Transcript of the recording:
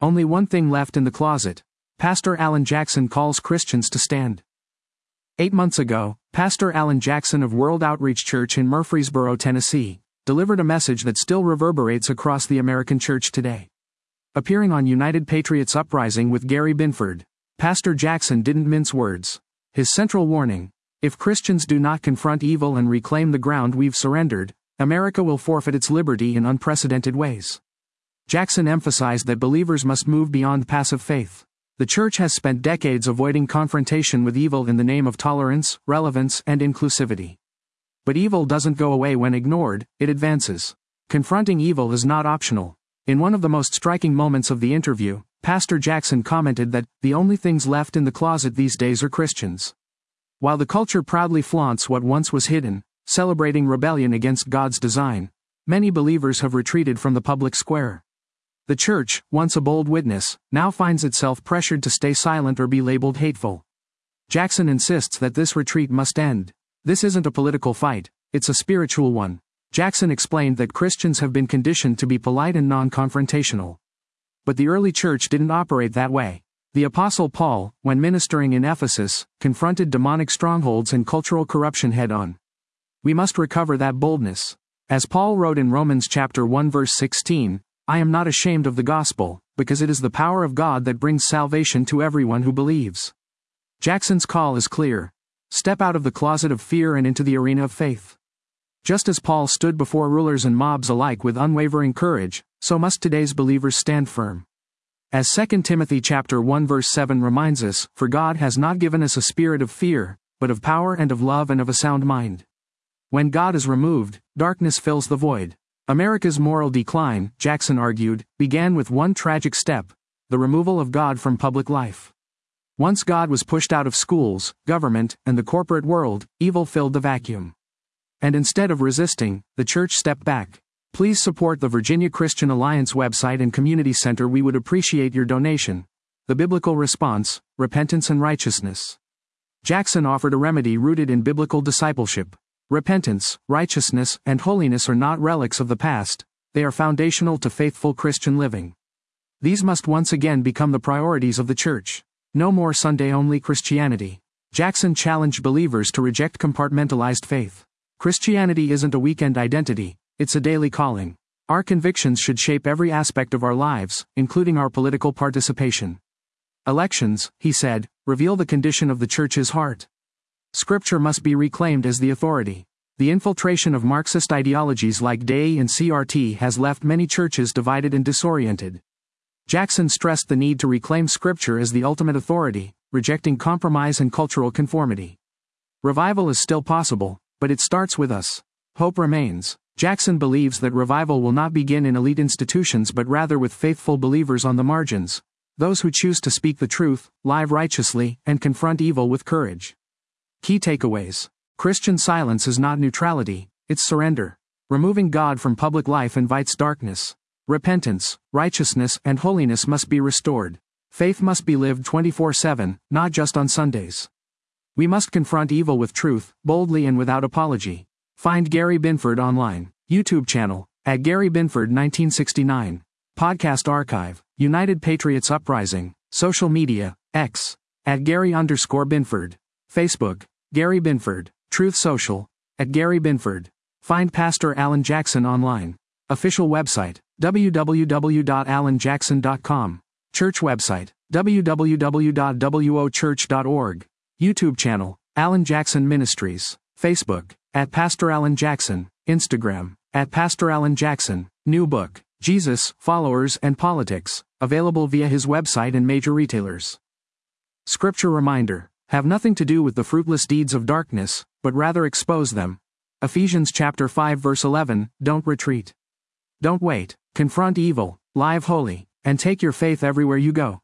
Only one thing left in the closet. Pastor Alan Jackson calls Christians to stand. 8 months ago, Pastor Alan Jackson of World Outreach Church in Murfreesboro, Tennessee, delivered a message that still reverberates across the American church today. Appearing on United Patriots Uprising with Gary Binford, Pastor Jackson didn't mince words. His central warning: if Christians do not confront evil and reclaim the ground we've surrendered, America will forfeit its liberty in unprecedented ways. Jackson emphasized that believers must move beyond passive faith. The church has spent decades avoiding confrontation with evil in the name of tolerance, relevance, and inclusivity. But evil doesn't go away when ignored, it advances. Confronting evil is not optional. In one of the most striking moments of the interview, Pastor Jackson commented that the only things left in the closet these days are Christians. While the culture proudly flaunts what once was hidden, celebrating rebellion against God's design, many believers have retreated from the public square. The church, once a bold witness, now finds itself pressured to stay silent or be labeled hateful. Jackson insists that this retreat must end. This isn't a political fight, it's a spiritual one. Jackson explained that Christians have been conditioned to be polite and non-confrontational. But the early church didn't operate that way. The Apostle Paul, when ministering in Ephesus, confronted demonic strongholds and cultural corruption head-on. We must recover that boldness. As Paul wrote in Romans chapter 1 verse 16, "I am not ashamed of the gospel, because it is the power of God that brings salvation to everyone who believes." Jackson's call is clear. Step out of the closet of fear and into the arena of faith. Just as Paul stood before rulers and mobs alike with unwavering courage, so must today's believers stand firm. As 2 Timothy chapter 1 verse 7 reminds us, "For God has not given us a spirit of fear, but of power and of love and of a sound mind." When God is removed, darkness fills the void. America's moral decline, Jackson argued, began with one tragic step: the removal of God from public life. Once God was pushed out of schools, government, and the corporate world, evil filled the vacuum. And instead of resisting, the church stepped back. Please support the Virginia Christian Alliance website and community center. We would appreciate your donation. The biblical response: repentance and righteousness. Jackson offered a remedy rooted in biblical discipleship. Repentance, righteousness, and holiness are not relics of the past, they are foundational to faithful Christian living. These must once again become the priorities of the church. No more Sunday-only Christianity. Jackson challenged believers to reject compartmentalized faith. Christianity isn't a weekend identity, it's a daily calling. Our convictions should shape every aspect of our lives, including our political participation. Elections, he said, reveal the condition of the church's heart. Scripture must be reclaimed as the authority. The infiltration of Marxist ideologies like DEI and CRT has left many churches divided and disoriented. Jackson stressed the need to reclaim Scripture as the ultimate authority, rejecting compromise and cultural conformity. Revival is still possible, but it starts with us. Hope remains. Jackson believes that revival will not begin in elite institutions but rather with faithful believers on the margins, those who choose to speak the truth, live righteously, and confront evil with courage. Key takeaways. Christian silence is not neutrality, it's surrender. Removing God from public life invites darkness. Repentance, righteousness, and holiness must be restored. Faith must be lived 24/7, not just on Sundays. We must confront evil with truth, boldly and without apology. Find Gary Binford online. YouTube channel, @Gary Binford 1969. Podcast archive, United Patriots Uprising. Social media, X, @Gary_Binford. Facebook, Gary Binford. Truth Social, @Gary Binford. Find Pastor Alan Jackson online. Official website, www.alanjackson.com. Church website, www.wochurch.org. YouTube channel, Alan Jackson Ministries. Facebook, @Pastor Alan Jackson. Instagram, @Pastor Alan Jackson. New book, Jesus, Followers, and Politics, available via his website and major retailers. Scripture reminder: have nothing to do with the fruitless deeds of darkness, but rather expose them. Ephesians chapter 5 verse 11, don't retreat. Don't wait, confront evil, live holy, and take your faith everywhere you go.